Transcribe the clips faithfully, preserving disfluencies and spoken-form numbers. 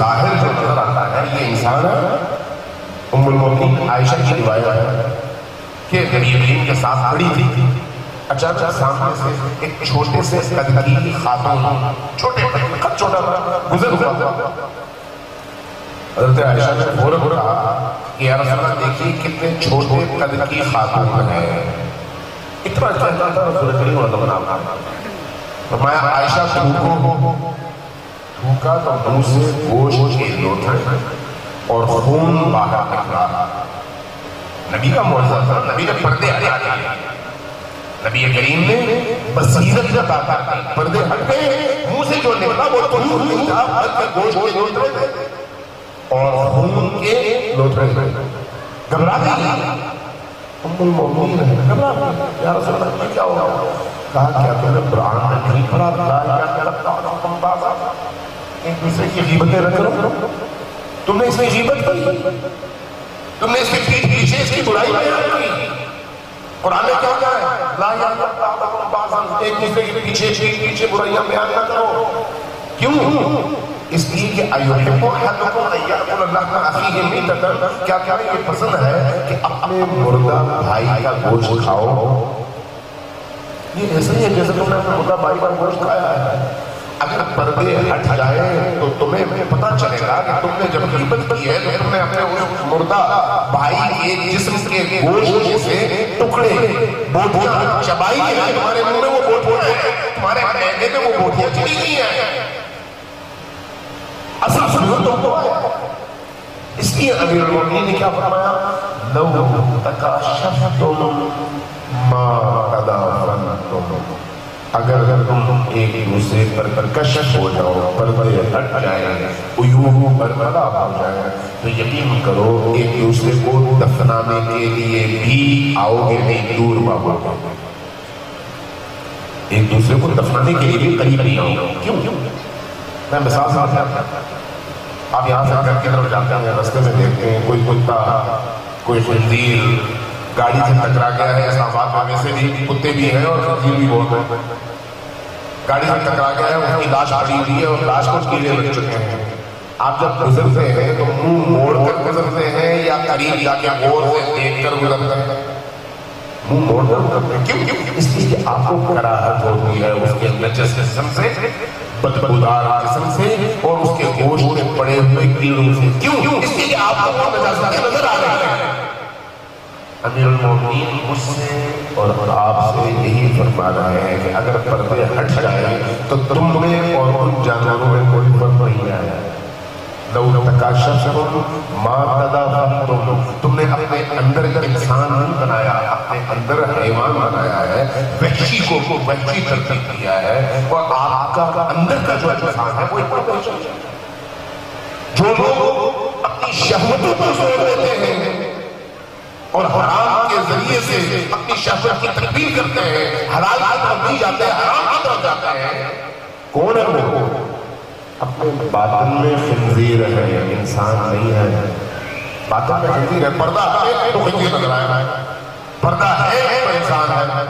ظاہر جو نظر آتا ہے یہ انسان ہے. ام المؤمنین عائشہ کی روایت ہے کہ نبی کریم کے ساتھ کھڑی تھی، اچانک سامنے سے ایک چھوٹے سے قد کی خاتون، چھوٹے قد چھوٹا گزر ہوا. حضرت عائشہ نے فوراً کہا کہ یا رسول اللہ دیکھیے کتنے چھوٹے قد کی خاتون ہے. اتنا چاہتا تھا رسول کریم صلی اللہ علیہ وسلم. فرمایا عائشہ تھوکو، تھوکا تو منہ سے گوشت کے لوتھڑے اور خون باہر نکلا. نبی کا معجزہ تھا، نبی نے پردے ہٹا دیے. نبی کریم نے بصیرت عطا کر دی، پردے ہٹ گئے، منہ سے جو نکلا وہ خون نہیں تھا بلکہ گوشت کے لوتھڑے تھے اور خون کے لوتھڑے تھے. گھبرا گئی ام المؤمنین، گھبرا گئی یا رسول اللہ کیا ہوا؟ کہا کیا تم نے قرآن میں نہیں پڑھا لا الہ الا اللہ تم بازا ایک دوسرے کی غیبتیں رکھ رہو؟ تم نے اس میں غیبت کی، تم نے اس کے پیٹ پیچھے اس کی برائی کی. قرآن میں کیا کہا ہے؟ لا الہ الا اللہ تم بازا ایک دوسرے کے پیچھے پیٹ پیچھے برائیاں بیان نہ کرو. کیوں؟ اس لیے کہ ایحب احدکم ان یأکل لحم اخیہ میتۃ، کیا کیا یہ پسند ہے کہ اپنے مردہ بھائی کا گوشت کھاؤ؟ یہ ایسا ہی ہے جیسے تم نے اپنے مردہ بھائی کا گوشت کھایا ہے. اگر پردے ہٹ جائیں تو تمہیں پتہ چلے گا کہ تم نے جب غیبت کی ہے تو تم نے اپنے اس مردہ بھائی کے جسم کے گوشت سے ٹکڑے بوٹیاں چبائی ہیں، تمہارے منہ میں وہ بوٹیاں ہیں، تمہارے معدے میں وہ بوٹیاں چلی گئی ہیں. اصل سنت تو وہ ہے. اس لیے امیر المؤمنین نے کیا فرمایا؟ لو تکاشفتم ما تدافنتم، اگر تم ایک دوسرے پر کشف ہو جاؤ، پردے ہٹ جائیں، عیوب برملا ہو جائیں، تو یقین کرو ایک دوسرے کو دفنانے کے لیے بھی آؤ گے نہیں، دور بھاگو گے. ایک دوسرے کو دفنانے کے لیے بھی قریب نہیں آؤ گے. کیوں؟ میں مثال ساتھ آپ یہاں سے گھر کی طرف جاتے ہیں، رستے میں دیکھتے ہیں کوئی کتا، کوئی خنزیر گاڑی سے ٹکرا گیا ہے. اسلام آباد میں ویسے بھی کتے بھی ہیں اور خنزیر بھی بہت ہیں. گاڑی سے ٹکرا گیا ہے، اس کی لاش پڑی ہوئی ہے اور لاش کو کیڑے لگ چکے ہیں. آپ جب گزرتے ہیں تو منہ موڑ کر گزرتے ہیں یا قریب جا کے غور سے دیکھ کر گزرتے ہیں؟ منہ موڑ کر گزرتے ہیں. کیوں؟ اس لیے کہ آپ کو کراہت ہوتی ہے اس کے نجس جسم سے، بدبودار جسم سے اور اس کے گوشت میں پڑے ہوئے کیڑوں سے. کیوں؟ اس لیے کہ آپ کو وہ نجاستیں نظر آ رہی ہیں. امیر المؤمنین مجھ سے اور آپ سے یہی فرما رہے ہیں کہ اگر پردے ہٹ جائیں تو تم میں اور ان جانوروں میں کوئی فرق نہیں آیا. لو تکاشفتم ما تدافنتم، تم نے اپنے اندر کا انسان نہیں بنایا، اپنے اندر حیوان بنایا ہے، وحشی کو وحشی ترتیب کیا ہے، اور آپ کا اندر کا جو انسان ہے وہ اتنا وحشی ہے. جو لوگ اپنی شہوتوں پر زور دیتے ہیں اور حرام کے ذریعے سے اپنی شہوت کی تکمیل کرتے ہیں، حلال کی طرف نہیں جاتے ہیں، حرام کی طرف جاتے ہیں، کون ہے وہ؟ اپنے باطن میں خنزیر ہے، انسان نہیں ہے. باطن میں خنزیر ہے، پردہ ہے تو خنزیر نظر آئے گا، پردہ ہے تو انسان ہے.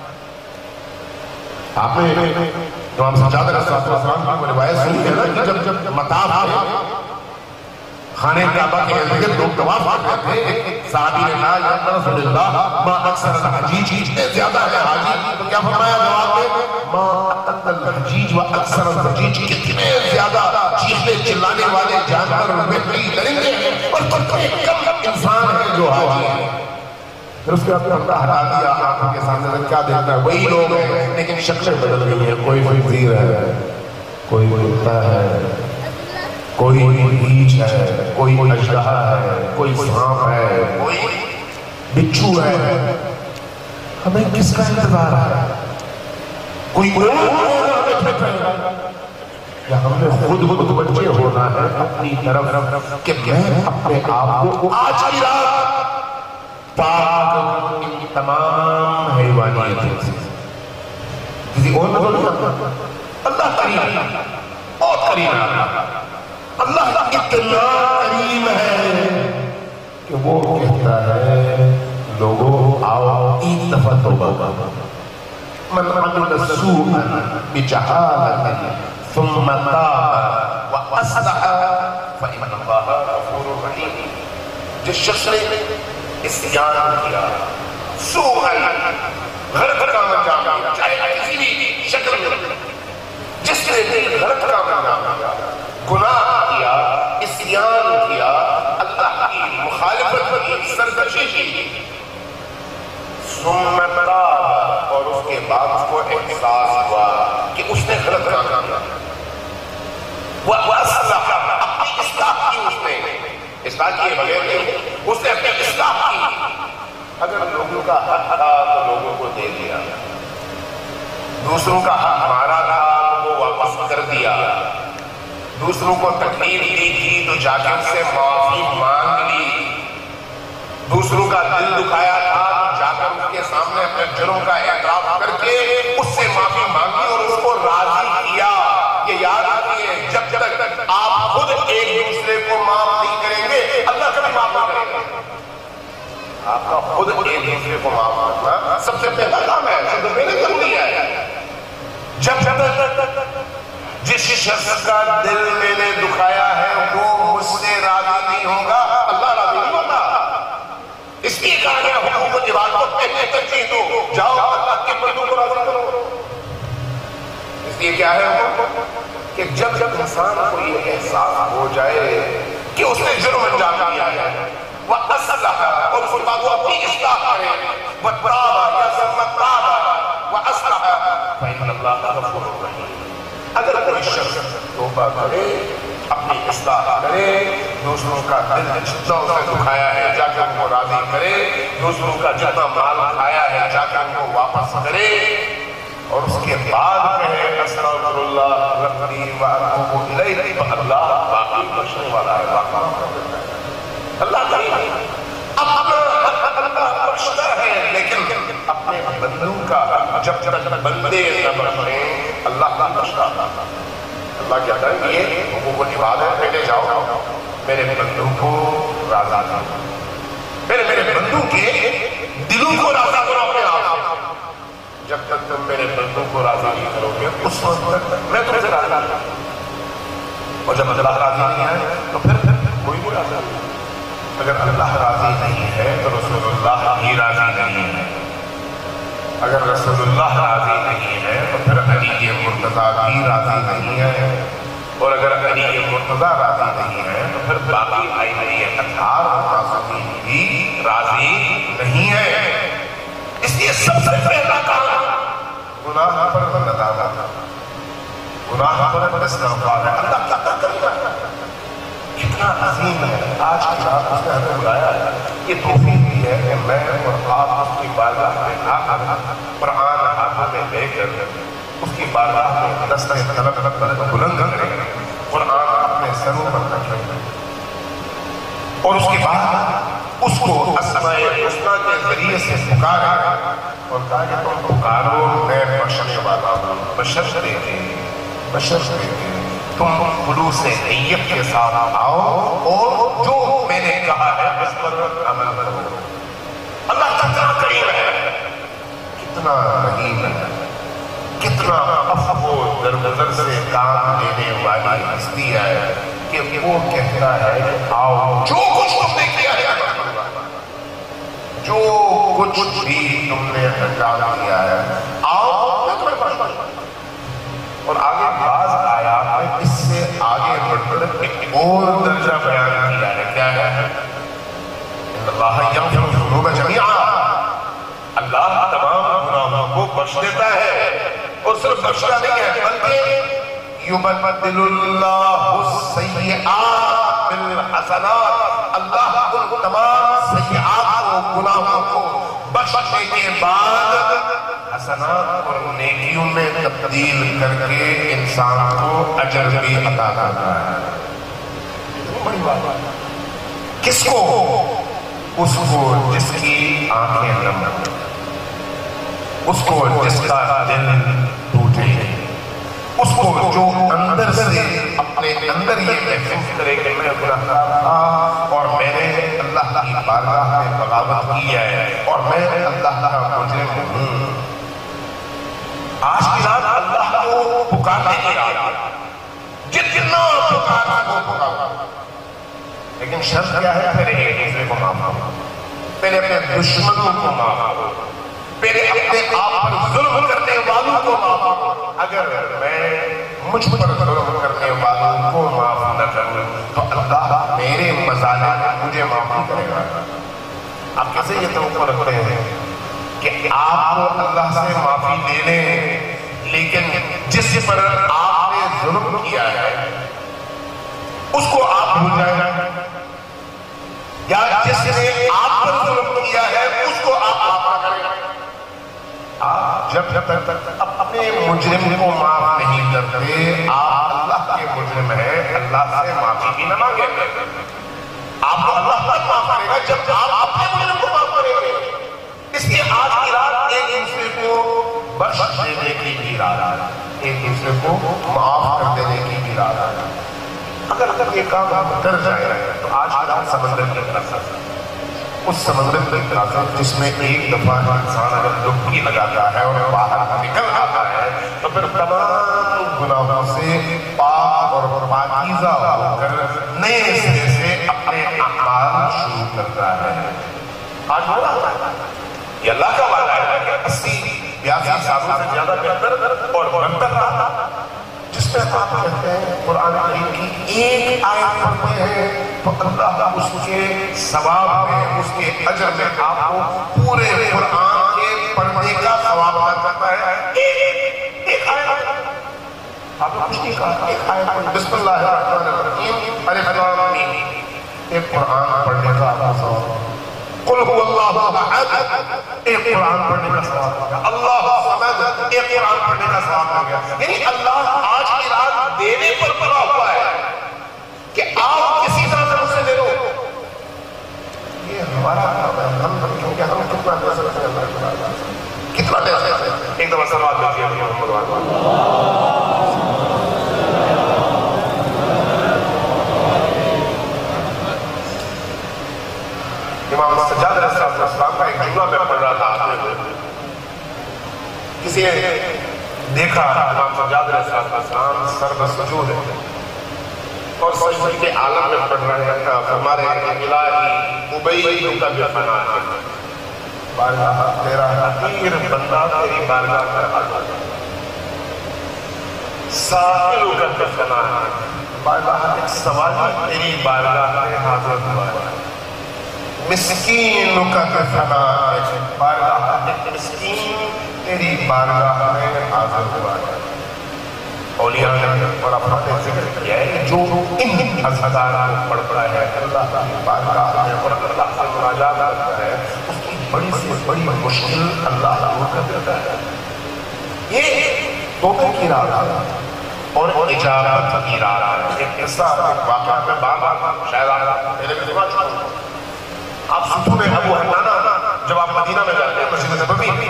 آپ نے امام سجاد علیہ السلام کی روایت سنی ہے نا کہ جب جب مطاف ہے خانہ کعبہ کے ارد لوگ طواف کرتے تھے، صحابی نے کہا یا رسول اللہ ما اکثر الحجیج، اتنے زیادہ ہے حاجی، تو کیا فرمایا جواب میں؟ ما اقل الحجیج و اکثر الحجیج، کتنے زیادہ چیخنے چلانے والے جانور وحشی درندے ہیں اور کتنے کم انسان ہیں جو حاجی ہیں. پھر اس کے بعد پردہ ہٹا دیا، آنکھوں کے سامنے کیا دیکھتا ہے؟ وہی لوگ ہیں لیکن شکلیں بدل گئی ہیں. کوئی خنزیر ہے، کوئی کتا ہے، کوئی ریچھ ہے، کوئی اژدہا ہے، کوئی سانپ ہے، کوئی بچھو ہے. ہمیں کس کا انتظار ہے؟ کوئی یا ہم نے خود متوجہ ہونا ہے اپنی طرف کہ میں اپنے آپ کو آج کی رات پاک ان تمام حیوانیت سے کسی اور نظر نہیں آتا. اللہ کریم، بہت کریم ہے. اللہ اتنا کریم ہے کہ وہ کہتا ہے لوگوں آؤ ایک دفعہ توبہ کرو. من عمل سوءا بجہالۃ ثم تاب واصلح فإن اللہ غفور رحیم. جس شخص نے عصیان کیا، سوءاً غلط کام انجام دیا، چاہے کسی بھی شکل میں، جس نے غلط کام انجام دیا، گناہ کیا، عصیان کیا، اللہ کی مخالفت کی، سرکشی کی، ثم تاب، اور اس کے بعد اس کو احساس ہوا کہ اس نے غلط کام کیا، وَأَصْلَحَ، اپنی اصلاح کی، اس نے اصلاح کیے بغیر نہیں، اس نے اپنی اصلاح کی. اگر لوگوں کا حق تھا تو لوگوں کو دے دیا، دوسروں کا حق ہمارا تھا تو وہ واپس کر دیا، دوسروں کو تکلیف دی تھی تو جا کے اس سے معافی مانگ لی، دوسروں کا دل دکھایا تھا تو جا کر اس کے سامنے اپنے جرم کا اعتراف کر کے اس سے معافی مانگی اور اس کو راضی کیا. یہ یاد رکھیے، جب تک آپ خود ایک دوسرے کو معاف نہیں کریں گے اللہ کبھی معاف نہ کرے گا. آپ کا خود ایک دوسرے کو معاف کرنا سب سے پہلا کام ہے، سب سے پہلے ضروری ہے. جب تک جس شخص کا دل میں نے دکھایا ہے وہ مجھ سے راضی نہیں ہوگا، اللہ راضی نہیں ہوتا. اس لیے کہا گیا حقوق العباد کو پہلے ترجیح دو، جاؤ اللہ کے بندوں کو راضی کرو. اس لیے کیا ہے کہ جب جب انسان کو یہ احساس ہو جائے کہ اس نے جرم انجام دیا ہے، وہ اصلاح، اور اس کے بعد وہ اپنی اصلاح کرے، وہ تاب یا ثم تاب وہ اصلاح، فإن اللہ غفور رحیم. اگر کوئی شخص توبہ کرے، اپنی اصلاح کرے، دوسروں کا دل جتنا اسے دکھایا ہے جا کر ان کو راضی کرے، دوسروں کا جتنا مال کھایا ہے جا کر ان کو واپس کرے، اور اس کے بعد کہے استغفر اللہ ربی واتوب الیہ، تو اللہ باقی بخشنے والا ہے، باقی اللہ تعالی اب اللہ بخشتا ہے، لیکن اپنے بندوں کا جب تک بندے نہ بخشیں اللہ کا بخشتا. اللہ کہتا ہے کہ یہ حقوق العباد ہے، پہلے جاؤ میرے بندوں کو راضی کرو، میرے میرے بندوں کے دلوں کو راضی کرو اپنے آپ. جب تک تم میرے بندوں کو راضی نہیں کرو گے اس وقت تک میں تم سے راضی نہیں. اور جب اللہ راضی نہیں ہے تو پھر کوئی بھی راضی نہیں. اگر اللہ راضی نہیں ہے تو رسول اللہ ہی راضی نہیں ہے، اگر رسول اللہ راضی نہیں ہے تو پھر علی مرتضیٰ بھی راضی نہیں ہے، اور اگر علی مرتضیٰ راضی نہیں ہے تو پھر باقی ائمہ اطہار معصومین بھی راضی نہیں ہے. اس لیے سب سے پہلا کام گناہ پر ندامت، گناہ پر استغفار ہے. اللہ کیا کرتا ہے، کتنا عظیم ہے. آج کی رات اس نے ہمیں بلایا ہے، یہ توفیق بھی ہے کہ میں اور آپ اس کی بارگاہ میں آ کر قرآن ہاتھوں میں لے کر اس کی بارگاہ میں دستِ طلب بلند کریں، قرآن اپنے سروں پر رکھیں، اور اس کے بعد اس کو اسماء الحسنیٰ کے ذریعے سے پکاریں اور کہا کہ تم پکارو میں بخشنے والا ہوں، بشرط ہے بشرط ہے تم خلوص نیت کے ساتھ آؤ اور جو میں نے کہا ہے اس پر عمل کرو. اللہ کتنا کریم ہے، کتنا رحیم ہے، کتنا عفو و درگزر سے کام لینے والی ہستی ہے کہ وہ کہتا ہے کہ آؤ جو کچھ تم نے کیا ہے، جو کچھ بھی تم نے انجام دیا ہے، آؤ میں تمہیں بخشتا ہوں. اور آگے بعض آیات میں اس سے آگے بڑھ کر ایک اور درجہ بیان کیا ہے. کیا ہے؟ ان اللہ یغفر الذنوب جميعا، اللہ تمام گناہوں کو بخش دیتا ہے، اور صرف بخشنا نہیں ہے بلکہ یبدل اللہ السیئات بالحسنات، اللہ ان تمام سیئات و گناہوں کو بخشنے کے بعد حسنات اور نیکیوں میں تبدیل کر کے انسان کو اجر بھی عطا کرتا ہے. بڑی بات ہے. کس کو؟ اس کو جس کی آنکھیں نم، اس کو جس کا دل ٹوٹے، اس کو جو اندر سے اپنے اندر یہ محسوس کرے کہ میں گنہگار تھا اور میں نے اللہ کی بارگاہ میں بغاوت کی ہے اور میں اللہ کا مجرم ہوں. آج کی رات اللہ کو پکارنے کی رات، جتنا پکارا وہ پکارا. لیکن شرط کیا ہے؟ پہلے ایک دوسرے کو معاف کرو، پہلے اپنے دشمنوں کو معاف کرو، پہلے اپنے آپ پر ظلم کرنے والوں کو معاف کرو۔ اگر میں مجھ پر ظلم کرنے والوں کو معاف نہ کروں تو اللہ میرے مظالم مجھے معاف نہیں کرے گا۔ آپ کیسے یہ توقع رکھتے ہیں کہ آپ کو اللہ سے معافی دے لیں، لیکن جس پر آپ نے ظلم کیا ہے اس کو آپ بھول جائیں، یا جس نے آپ پر ظلم کیا ہے اس کو آپ معاف کریں؟ آپ جب تک اپنے مجرم کو معاف نہیں کرتے آپ اللہ کے مجرم ہیں، اللہ سے معافی بھی نہ مانگیں۔ آپ کو اللہ تک معاف کرے گا جب آپ اپنے مجرم کو معاف کریں گے۔ اس لیے آج کی رات ایک دوسرے کو بخش دینے کی بھی رات ہے، ایک دوسرے کو معاف کر دینے کی بھی رات ہے۔ اگر اگر یہ کام آپ کر جائیں تو آج کی رات سمندر کی طرف سے، اس سمندر کی طرف سے جس میں ایک دفعہ انسان اگر ڈبکی لگاتا ہے اور باہر نکل آتا ہے تو پھر تمام گناہوں سے پاک اور پاکیزہ ہو کر نئے سرے سے اپنے اعمال شروع کرتا ہے۔ آج ہو رہا ہے، یہ اللہ کا وعدہ ہے کہ اسی بیاسی سالوں سے زیادہ بہتر اور بہتر رہا، جس میں آپ کہتے ہیں قرآن کریم کی ایک آیت پڑھتے ہیں تو اللہ اس کے ثواب میں، اس کے اجر میں آپ کو پورے قرآن کے پڑھنے کا ثواب عطا کرتا ہے۔ ایک آیت آپ نے کچھ نہیں کہا، ایک آیت پڑھ، بسم اللہ الرحمن الرحیم، الف لام میم، ایک قرآن پڑھنے کا آپ کو ثواب، قل هو اللہ احد ایک قرآن پڑھنے کا ثواب ہو گیا، اللہ صمد ایک قرآن پڑھنے کا ثواب ہو گیا۔ یعنی اللہ آج کی رات دینے پر پڑا ہوا ہے کہ آپ کسی طرح سے مجھ سے لے لو۔ یہ ہمارا کام ہے، ہم کیونکہ ہم کتنا دے سکتے ہیں اللہ کی رات، کتنا دے سکتے ہیں۔ ایک دفعہ صلوات دیجیے محمد وعلا۔ امام سجاد علیہ السلام کا ایک جملہ میں پڑھ رہا تھا، کسی نے دیکھا امام سجاد علیہ السلام سر بسجود ہے اور سجدے کے عالم میں پڑھ رہے ہیں، فرما رہے ہیں الہی ابی کا بھی فنا ہے، بارگاہ تیرا حقیر بندہ تیری بارگاہ میں حاضر ہے، سائل کا بھی فنا ہے، بارگاہ ایک سوالی تیری بارگاہ میں حاضر ہوا ہے، مسکین کا فنا ہے، بارگاہ ایک مسکین تیری بارگاہ میں حاضر ہوا ہے۔ اولیاء نے بڑا بڑا ذکر کیا ہے جو ان اذکار کو پڑھتا ہے اللہ کی بارگاہ میں اور اللہ سے مناجات کرتا ہے، اس کی بڑی سے بڑی مشکل اللہ دور کر دیتا ہے۔ یہ توبہ کی راہ اور اجابت کی راہ۔ ایک قصہ ایک واقعہ میں بار بار شاید آپ میرے میں سنا چکا ہوں، آپ ستون ابو حنانہ جب آپ مدینہ میں جاتے ہیں مسجد نبوی میں،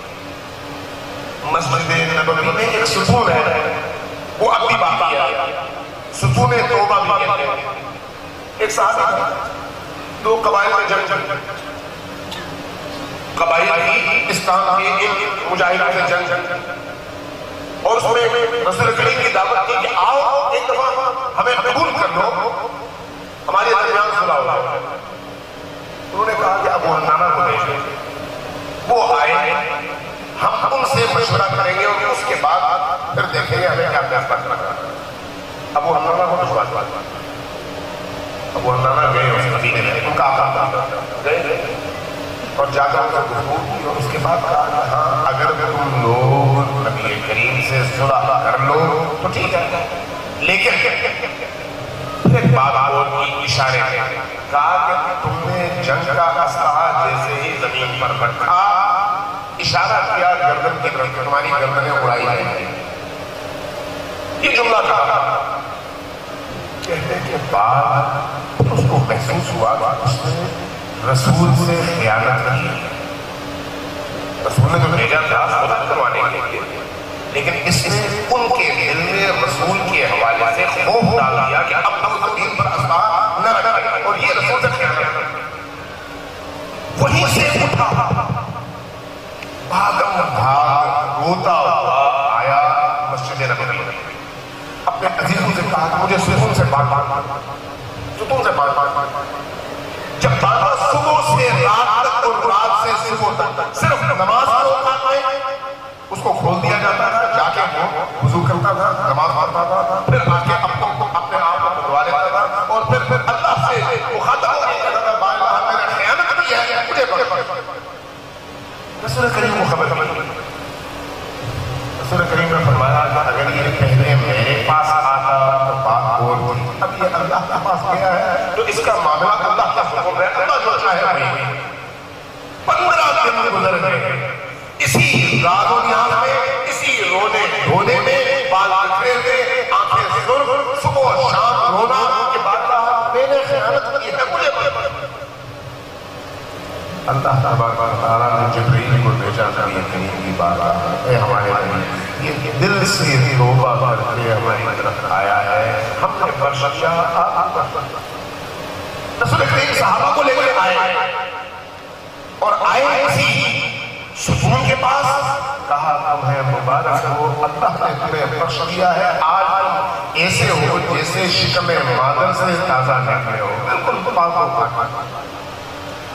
مسجد نبوی میں ایک ستون ہے وہ اب بھی باقی ہے، ستون توبہ بھی کہتے ہیں۔ ایک صحابی تھا، دو قبائل میں جنگ جنگ قبائل کی اسلام کے ایک مجاہدوں سے جنگ جنگ اور اس میں رسول کریم کی دعوت کی کہ آؤ ایک دفعہ ہمیں قبول کر لو، ہمارے درمیان صلح ہو۔ انہوں نے کہا کہ ابو حنانہ کو بھیجو، وہ آئے، ہم ان سے مشورہ کریں گے اور اس کے بعد پھر دیکھیں گے ہمیں کیا فیصلہ کرنا ہے۔ ابو حنانہ کو بھجوا دیا، ابو حنانہ گئے اس مدینے میں، ان کا آقا گئے اور جا کر ان سے گفتگو کی اور اس کے بعد کہا کہ ہاں اگر تم لوگ نبی کریم سے صلح کر لو تو ٹھیک ہے، لیکن پھر ایک بات اور کی اشارے میں کہا کہ تم نے جنگ کا اسلحہ جیسے ہی زمین پر رکھا، اشارہ کیا گردن کی طرف، تمہاری گردنیں اڑائی جائیں گی۔ یہ جملہ کہا، کہنے کے بعد اس کو محسوس ہوا کہ اس نے رسول سے خیانت کی، رسول نے تو بھیجا تھا صلح کروانے کے لیے، لیکن اس نے ان کے دل میں رسول کے حوالے سے خوف ڈال دیا کہ اب ہم زمین پر اسلحہ نہ رکھیں اور یہ رسول سے خیانت کرے۔ وہیں سے اٹھا، بھاگم بھاگ روتا ہوا آیا مسجد نبوی میں، اپنے عزیزوں سے کہا کہ مجھے سکون سے بات بات ستون سے بات جب بابا صبح سے رات تک اور رات سے صبح تک صرف نماز پڑھتے اس کو کھول دیا جاتا تھا، جا کے وضو کرتا تھا، نماز پڑھتا تھا، پھر آ کے اپنے اپنے آپ کو بدوا لیتا تھا اور پھر پھر اللہ سے مخاطب ہو کے کہتا تھا بھائی اللہ میں نے خیانت کی ہے مجھے بخش۔ رسول کریم کو خبر نہیں، رسول کریم نے فرمایا کہ اگر یہ پہلے میرے پاس آتا تو بات اور تھی، اب یہ اللہ کے پاس گیا ہے تو اس کا معاملہ اللہ کا حکم ہے، اللہ جو چاہے وہی۔ پندرہ دن گزر گئے اسی رات و نیاز میں، اسی رونے دھونے میں، بال بکھرے ہوئے، آنکھیں سرخ، صبح و شام رونا کہ بادشاہ میں نے خیانت کی ہے مجھے بخش۔ اللہ تبارک و تعالیٰ نے جبرائیل کو بھیجا نبی کریم کی بارگاہ میں، اے ہمارے نبی یہ دل سے توبہ کر کے ہماری طرف آیا ہے، ہم نے بخش دیا آپ کو۔ رسول کریم صحابہ کو لے کے آئے اور آئے اسی ستون کے پاس، کہا تمہیں مبارک ہو اللہ نے تمہیں بخش دیا ہے، آج تم ایسے ہو جیسے شکم مادر سے تازہ نکلے ہو، بالکل پاک ہو پاک۔